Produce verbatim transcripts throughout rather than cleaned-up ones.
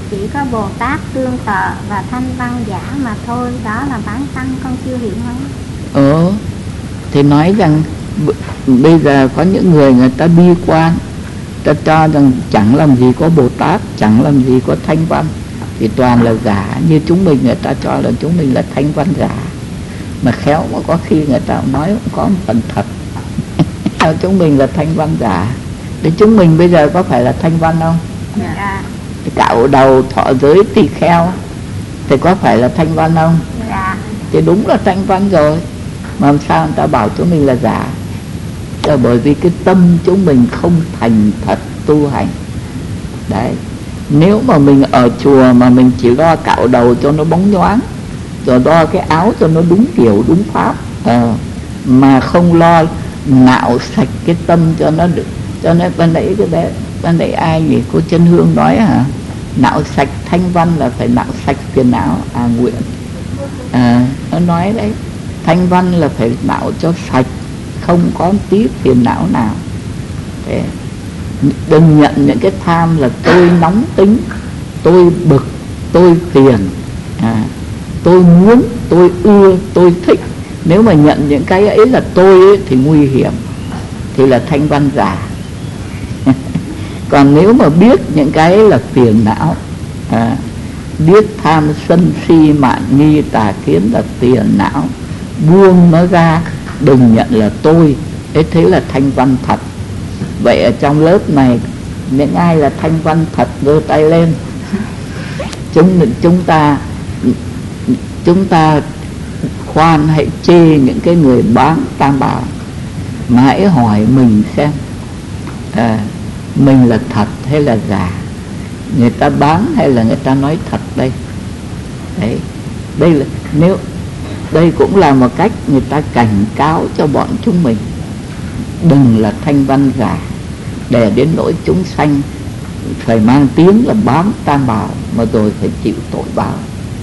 chỉ có Bồ Tát Tương Tự và Thanh Văn Giả mà thôi, đó là bản tăng con chưa hiểu không? Ừ, thì nói rằng b- bây giờ có những người người ta bi quan, ta cho rằng chẳng làm gì có Bồ Tát, chẳng làm gì có Thanh Văn, thì toàn là giả. Như chúng mình, người ta cho là chúng mình là Thanh Văn giả, mà khéo mà có khi người ta nói cũng có một phần thật. Chúng mình là Thanh Văn giả. Để chúng mình bây giờ có phải là Thanh Văn không? Dạ. Cạo đầu thọ giới tỳ kheo thì có phải là Thanh Văn không? Dạ. Thì đúng là Thanh Văn rồi, mà làm sao người ta bảo chúng mình là giả? Là bởi vì cái tâm chúng mình không thành thật tu hành. Đấy, nếu mà mình ở chùa mà mình chỉ lo cạo đầu cho nó bóng nhoáng, rồi lo cái áo cho nó đúng kiểu đúng pháp, à, mà không lo nạo sạch cái tâm cho nó được. Cho nên ban nãy cái bé ban nãy ai nhỉ, cô Chân Hương nói hả, nạo sạch Thanh Văn là phải nạo sạch phiền não. À Nguyện à, nó nói đấy, Thanh Văn là phải nạo cho sạch, không có tí phiền não nào. Thế đừng nhận những cái tham là tôi nóng tính, tôi bực, tôi phiền, à, tôi muốn, tôi ưa, tôi thích. Nếu mà nhận những cái ấy là tôi ấy, thì nguy hiểm, thì là Thanh Văn giả. Còn nếu mà biết những cái ấy là phiền não, à, biết tham sân si mạn nghi tà kiến là phiền não, buông nó ra, đừng nhận là tôi ấy, thế là Thanh Văn thật. Vậy ở trong lớp này, những ai là Thanh Văn thật giơ tay lên. Chúng chúng ta chúng ta khoan hãy chê những cái người bán tam bảo, mà hãy hỏi mình xem, à, mình là thật hay là giả, người ta bán hay là người ta nói thật đây. Đấy, đây là nếu đây cũng là một cách người ta cảnh cáo cho bọn chúng mình, đừng là Thanh Văn giả, để đến nỗi chúng sanh phải mang tiếng là bám tam bảo mà rồi phải chịu tội báo.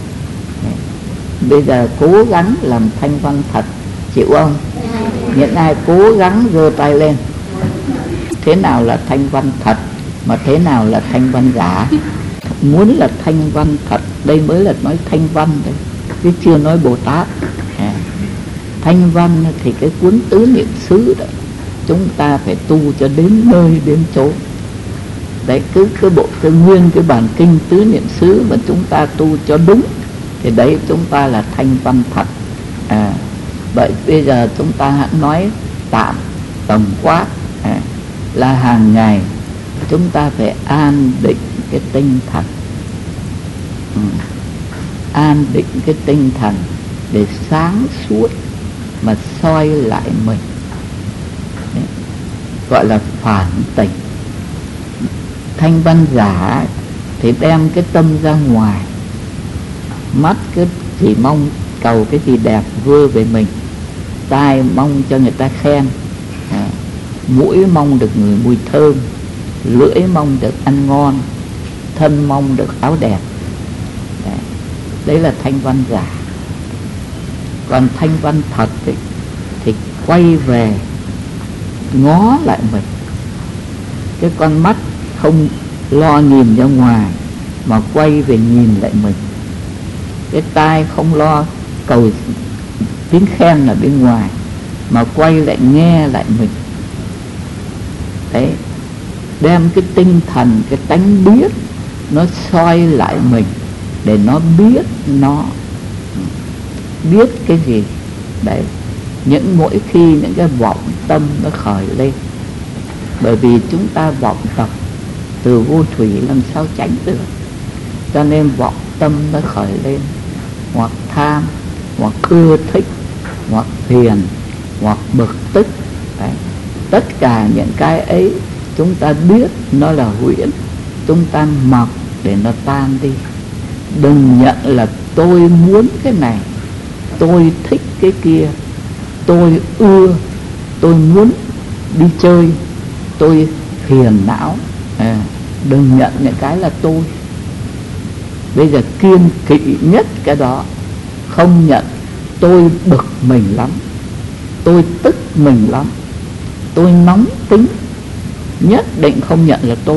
Bây giờ cố gắng làm Thanh Văn thật, chịu không? Những ai cố gắng giơ tay lên. Thế nào là Thanh Văn thật, mà thế nào là Thanh Văn giả? Muốn là Thanh Văn thật, đây mới là nói Thanh Văn đây, chứ chưa nói Bồ Tát. À, Thanh Văn thì cái cuốn tứ niệm xứ đấy, chúng ta phải tu cho đến nơi đến chỗ. Đấy, cứ cái bộ cái nguyên cái bản kinh tứ niệm xứ mà chúng ta tu cho đúng, thì đấy chúng ta là Thanh Văn thật. À, vậy bây giờ chúng ta hãy nói tạm tổng quát, à, là hàng ngày chúng ta phải an định cái tinh thần, ừ. an định cái tinh thần để sáng suốt mà soi lại mình. Đấy, gọi là phản tỉnh. Thanh Văn giả thì đem cái tâm ra ngoài, mắt cứ chỉ mong cầu cái gì đẹp vừa về mình, tai mong cho người ta khen, à, mũi mong được người mùi thơm, lưỡi mong được ăn ngon, thân mong được áo đẹp. Đấy, đấy là Thanh Văn giả. Còn Thanh Văn thật thì, thì quay về ngó lại mình. Cái con mắt không lo nhìn ra ngoài mà quay về nhìn lại mình. Cái tai không lo cầu tiếng khen ở bên ngoài mà quay lại nghe lại mình. Đấy, đem cái tinh thần, cái tánh biết nó soi lại mình, để nó biết nó biết cái gì. Đấy, những mỗi khi những cái vọng tâm nó khởi lên, bởi vì chúng ta vọng tập từ vô thủy làm sao tránh được. Cho nên vọng tâm nó khởi lên, hoặc tham, hoặc ưa thích, hoặc phiền, hoặc bực tức. Đấy, tất cả những cái ấy chúng ta biết nó là huyễn, chúng ta mặc để nó tan đi. Đừng nhận là tôi muốn cái này, tôi thích cái kia, tôi ưa, tôi muốn đi chơi, tôi phiền não. À, đừng nhận những cái là tôi. Bây giờ kiên kỵ nhất cái đó, không nhận tôi bực mình lắm, tôi tức mình lắm, tôi nóng tính, nhất định không nhận là tôi.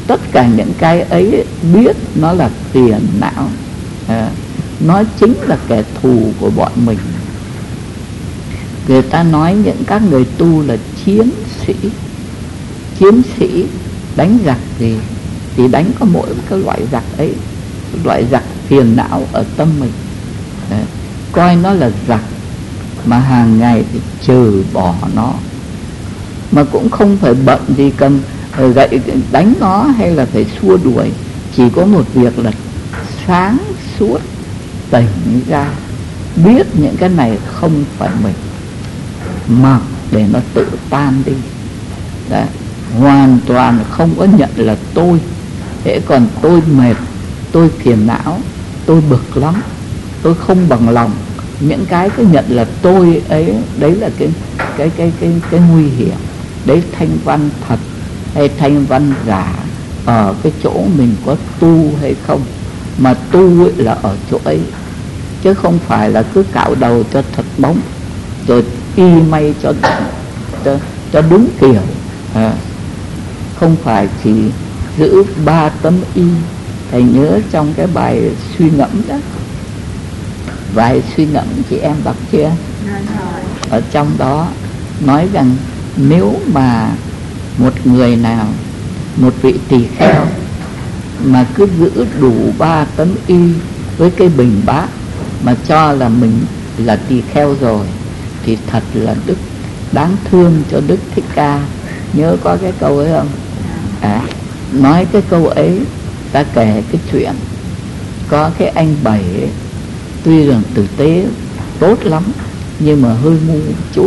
tất cả những cái ấy biết nó là phiền não, à, nó chính là kẻ thù của bọn mình. Người ta nói những các người tu là chiến sĩ. Chiến sĩ đánh giặc gì thì đánh có mỗi cái loại giặc ấy, loại giặc phiền não ở tâm mình. Đấy, coi nó là giặc mà hàng ngày thì trừ bỏ nó, mà cũng không phải bận gì cần gậy đánh nó hay là phải xua đuổi. Chỉ có một việc là sáng suốt tỉnh ra, biết những cái này không phải mình, mặc để nó tự tan đi. Đấy, hoàn toàn không có nhận là tôi. Thế còn tôi mệt, tôi phiền não, tôi bực lắm, tôi không bằng lòng, những cái cứ nhận là tôi ấy, đấy là cái cái cái cái cái nguy hiểm. Đấy thanh văn thật hay thanh văn giả ở cái chỗ mình có tu hay không. Mà tu ấy là ở chỗ ấy, chứ không phải là cứ cạo đầu cho thật bóng rồi y may cho cho, cho đúng kiểu. À, không phải chỉ giữ ba tấm y. Thầy nhớ trong cái bài suy ngẫm đó, bài suy ngẫm chị em đọc chưa? Ở trong đó nói rằng nếu mà một người nào, một vị tỳ kheo mà cứ giữ đủ ba tấm y với cái bình bát mà cho là mình là tỳ kheo rồi, thì thật là đức đáng thương cho Đức Thích Ca. Nhớ có cái câu ấy không? À, nói cái câu ấy ta kể cái chuyện có cái anh Bảy ấy, tuy rằng tử tế tốt lắm nhưng mà hơi ngu một chút.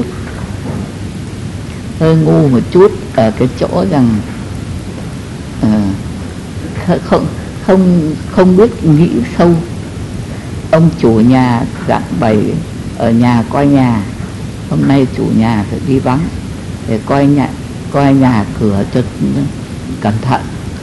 Hơi ngu một chút ở cái chỗ rằng à, không không không biết nghĩ sâu. Ông chủ nhà dặn Bảy ở nhà coi nhà, hôm nay chủ nhà phải đi vắng để coi nhà coi nhà cửa cho cẩn thận.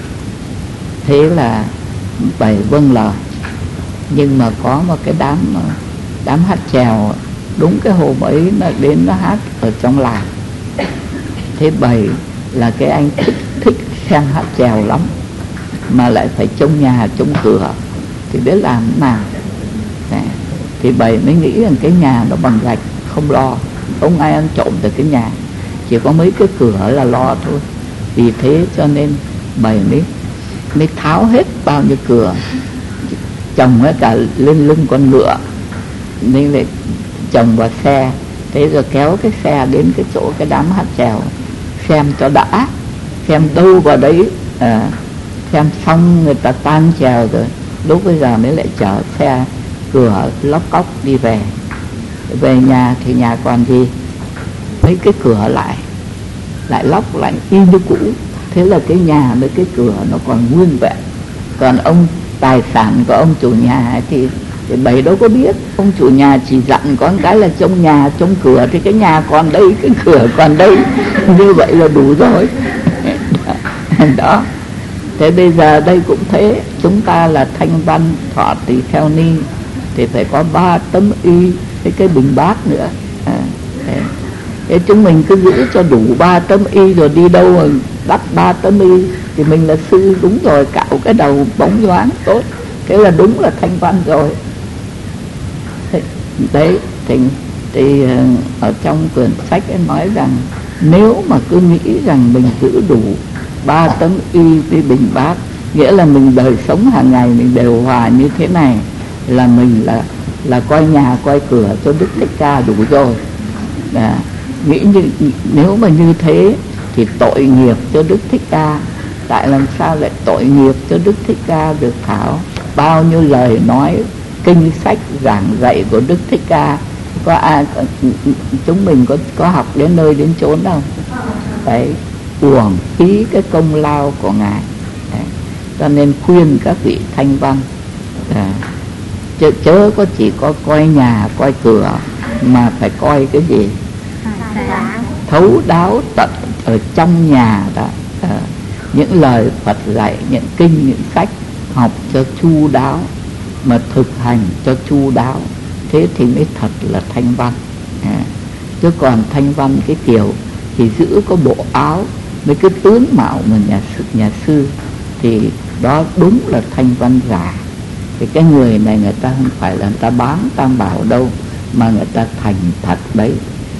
Thế là Bảy vâng lời. Nhưng mà có một cái đám đám hát chèo, đúng cái hôm ấy nó đến nó hát ở trong làng. Thế Bảy là cái anh thích thích xem hát chèo lắm, mà lại phải trông nhà trông cửa, thì biết làm thế nào. Đấy, thì Bảy mới nghĩ rằng cái nhà nó bằng gạch không lo, không ai ăn trộm từ cái nhà, chỉ có mấy cái cửa là lo thôi. Vì thế cho nên Bảy mới mới tháo hết bao nhiêu cửa, chồng hết cả lên lưng con ngựa, nên lại chồng vào xe. Thế rồi kéo cái xe đến cái chỗ cái đám hát chèo xem cho đã, xem đâu vào đấy. À, xem xong người ta tan chèo rồi, lúc bây giờ mới lại chở xe cửa lóc cóc đi về. Về nhà thì nhà còn gì, mấy cái cửa lại lại lóc lại y như cũ. Thế là cái nhà với cái cửa nó còn nguyên vẹn. Còn ông tài sản của ông chủ nhà thì, thì Bảy đâu có biết. Ông chủ nhà chỉ dặn có một cái là trong nhà trong cửa, thì cái nhà còn đây, cái cửa còn đây, như vậy là đủ rồi. Đó. Thế bây giờ đây cũng thế, chúng ta là thanh văn thọ tỳ kheo ni thì phải có ba tấm y với cái bình bát nữa. À, thế. Thế chúng mình cứ giữ cho đủ ba tấm y rồi đi đâu mà đắp ba tấm y thì mình là sư đúng rồi, cạo cái đầu bóng loáng tốt, thế là đúng là thanh văn rồi. Thế, đấy thì, thì ở trong quyển sách ấy nói rằng nếu mà cứ nghĩ rằng mình giữ đủ ba tấm y với bình bát, nghĩa là mình đời sống hàng ngày mình đều hòa như thế này, là mình là là coi nhà coi cửa cho Đức Thích Ca đủ rồi. Đã. Nghĩ như nếu mà như thế thì tội nghiệp cho Đức Thích Ca. Tại làm sao lại tội nghiệp cho Đức Thích Ca được thảo? Bao nhiêu lời nói kinh sách giảng dạy của Đức Thích Ca, có ai chúng mình có có học đến nơi đến chốn đâu. Đấy, uổng phí cái công lao của ngài. Đấy. Cho nên khuyên các vị thanh văn à, chớ, chớ có chỉ có coi nhà coi cửa, mà phải coi cái gì thấu đáo tận ở trong nhà đó. À, những lời Phật dạy, những kinh, những sách học cho chu đáo, mà thực hành cho chu đáo, thế thì mới thật là thanh văn. À, chứ còn thanh văn cái kiểu thì giữ có bộ áo với cái tướng mạo mà nhà sư, nhà sư thì đó đúng là thanh văn giả. Thì cái người này người ta không phải là người ta bán tam bảo đâu, mà người ta thành thật đấy,